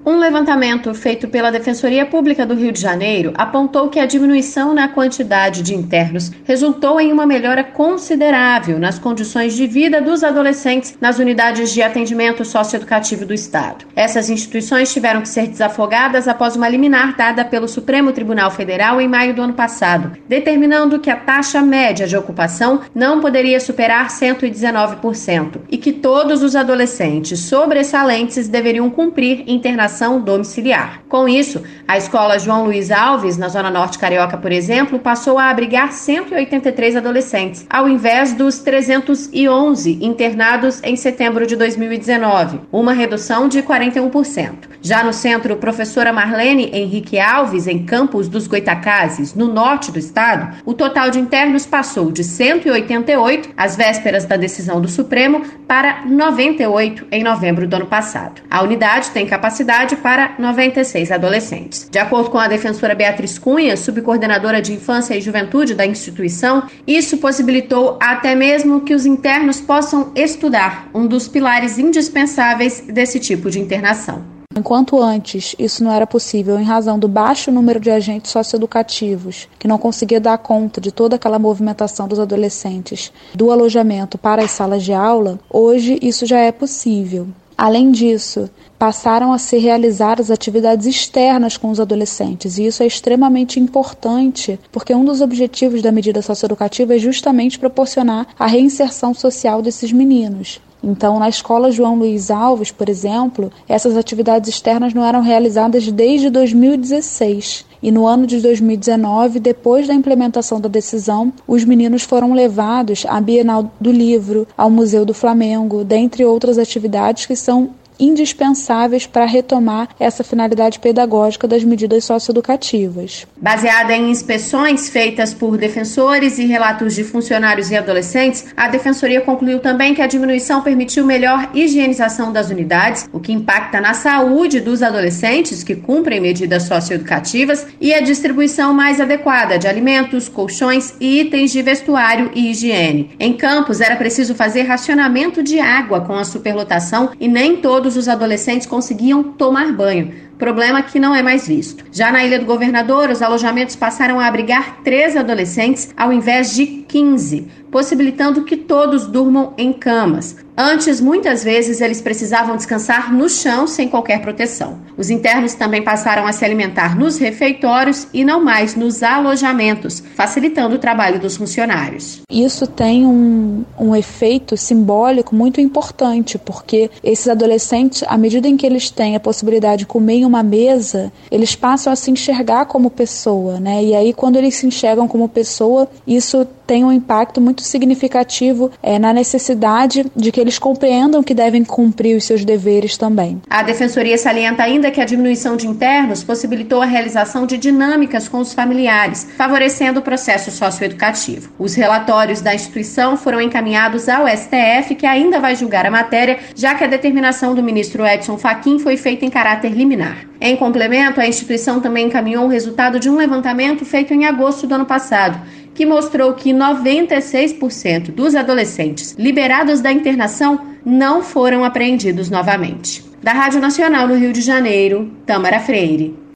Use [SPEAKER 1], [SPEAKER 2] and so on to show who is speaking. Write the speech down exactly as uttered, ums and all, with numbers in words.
[SPEAKER 1] Um levantamento feito pela Defensoria Pública do Rio de Janeiro apontou que a diminuição na quantidade de internos resultou em uma melhora considerável nas condições de vida dos adolescentes nas unidades de atendimento socioeducativo do Estado. Essas instituições tiveram que ser desafogadas após uma liminar dada pelo Supremo Tribunal Federal em maio do ano passado, determinando que a taxa média de ocupação não poderia superar cento e dezenove por cento e que todos os adolescentes sobressalentes deveriam cumprir internação domiciliar. Com isso, a escola João Luiz Alves, na Zona Norte Carioca, por exemplo, passou a abrigar cento e oitenta e três adolescentes, ao invés dos trezentos e onze internados em setembro de dois mil e dezenove, uma redução de quarenta e um por cento. Já no centro Professora Marlene Henrique Alves, em Campos dos Goitacazes, no norte do estado, o total de internos passou de cento e oitenta e oito, às vésperas da decisão do Supremo, para noventa e oito em novembro do ano passado. A unidade tem capacidade para noventa e seis adolescentes. De acordo com a defensora Beatriz Cunha, subcoordenadora de Infância e Juventude da instituição, isso possibilitou até mesmo que os internos possam estudar, um dos pilares indispensáveis desse tipo de internação.
[SPEAKER 2] Enquanto antes isso não era possível em razão do baixo número de agentes socioeducativos, que não conseguia dar conta de toda aquela movimentação dos adolescentes do alojamento para as salas de aula, hoje isso já é possível. Além disso, passaram a ser realizadas atividades externas com os adolescentes, e isso é extremamente importante, porque um dos objetivos da medida socioeducativa é justamente proporcionar a reinserção social desses meninos. Então, na escola João Luiz Alves, por exemplo, essas atividades externas não eram realizadas desde dois mil e dezesseis. E no ano de dois mil e dezenove, depois da implementação da decisão, os meninos foram levados à Bienal do Livro, ao Museu do Flamengo, dentre outras atividades que são indispensáveis para retomar essa finalidade pedagógica das medidas socioeducativas.
[SPEAKER 1] Baseada em inspeções feitas por defensores e relatos de funcionários e adolescentes, a Defensoria concluiu também que a diminuição permitiu melhor higienização das unidades, o que impacta na saúde dos adolescentes que cumprem medidas socioeducativas, e a distribuição mais adequada de alimentos, colchões e itens de vestuário e higiene. Em Campos, era preciso fazer racionamento de água com a superlotação e nem todos Todos os adolescentes conseguiam tomar banho, problema que não é mais visto. Já na Ilha do Governador, os alojamentos passaram a abrigar três adolescentes ao invés de quinze, possibilitando que todos durmam em camas. Antes, muitas vezes, eles precisavam descansar no chão sem qualquer proteção. Os internos também passaram a se alimentar nos refeitórios e não mais nos alojamentos, facilitando o trabalho dos funcionários.
[SPEAKER 2] Isso tem um, um efeito simbólico muito importante, porque esses adolescentes, à medida em que eles têm a possibilidade de comer em uma mesa, eles passam a se enxergar como pessoa, né? E aí, quando eles se enxergam como pessoa, isso tem um impacto muito significativo é, na necessidade de que eles compreendam que devem cumprir os seus deveres também.
[SPEAKER 1] A Defensoria salienta ainda que a diminuição de internos possibilitou a realização de dinâmicas com os familiares, favorecendo o processo socioeducativo. Os relatórios da instituição foram encaminhados ao S T F, que ainda vai julgar a matéria, já que a determinação do ministro Edson Fachin foi feita em caráter liminar. Em complemento, a instituição também encaminhou o resultado de um levantamento feito em agosto do ano passado, que mostrou que noventa e seis por cento dos adolescentes liberados da internação não foram apreendidos novamente. Da Rádio Nacional no Rio de Janeiro, Tâmara Freire.